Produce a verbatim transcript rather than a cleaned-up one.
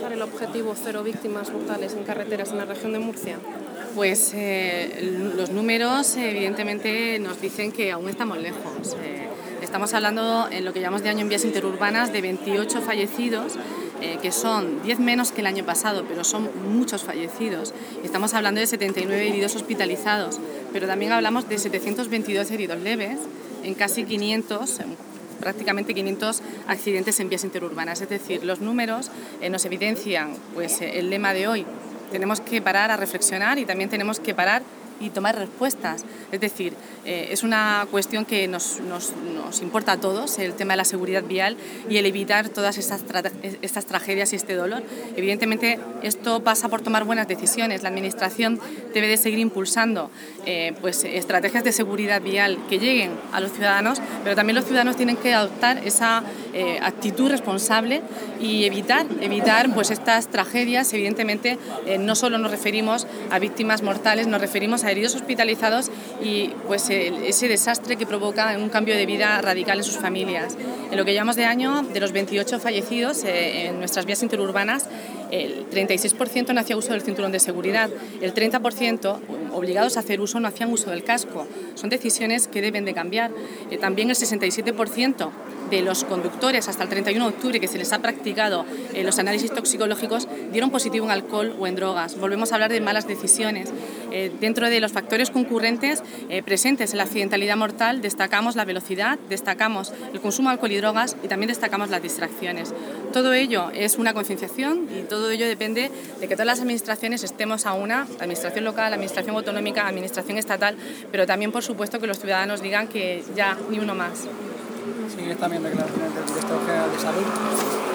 alcanzar el objetivo cero víctimas mortales en carreteras en la región de Murcia? Pues eh, los números evidentemente nos dicen que aún estamos lejos. Eh, estamos hablando en lo que llamamos de año en vías interurbanas de veintiocho fallecidos, eh, que son diez menos que el año pasado, pero son muchos fallecidos. Estamos hablando de setenta y nueve heridos hospitalizados, pero también hablamos de setecientos veintidós heridos leves en casi quinientos, prácticamente quinientos accidentes en vías interurbanas. Es decir, los números eh, nos evidencian pues, el lema de hoy. Tenemos que parar a reflexionar y también tenemos que parar y tomar respuestas. Es decir, eh, es una cuestión que nos, nos, nos importa a todos, el tema de la seguridad vial y el evitar todas estas, tra estas tragedias y este dolor. Evidentemente, esto pasa por tomar buenas decisiones. La Administración debe de seguir impulsando eh, pues, estrategias de seguridad vial que lleguen a los ciudadanos, pero también los ciudadanos tienen que adoptar esa eh, actitud responsable y evitar, evitar pues, estas tragedias. Evidentemente, eh, no solo nos referimos a víctimas mortales, nos referimos a heridos hospitalizados y pues el, ese desastre que provoca un cambio de vida radical en sus familias. En lo que llevamos de año, de los veintiocho fallecidos eh, en nuestras vías interurbanas, el treinta y seis por ciento no hacía uso del cinturón de seguridad, el treinta por ciento obligados a hacer uso no hacían uso del casco. Son decisiones que deben de cambiar. Eh, también el sesenta y siete por ciento de los conductores hasta el treinta y uno de octubre que se les ha practicado eh, los análisis toxicológicos dieron positivo en alcohol o en drogas. Volvemos a hablar de malas decisiones. Eh, dentro de los factores concurrentes eh, presentes en la accidentalidad mortal destacamos la velocidad, destacamos el consumo de alcohol y drogas y también destacamos las distracciones. Todo ello es una concienciación y todo ello depende de que todas las administraciones estemos a una, la administración local, la administración autonómica, la administración estatal, pero también por supuesto que los ciudadanos digan que ya ni uno más. ¿Sigues también declaraciones del director general de Salud?